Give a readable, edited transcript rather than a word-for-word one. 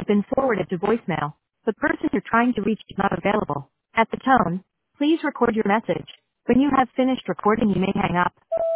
been forwarded to voicemail. The person you're trying to reach is not available. At the tone, please record your message. When you have finished recording, you may hang up.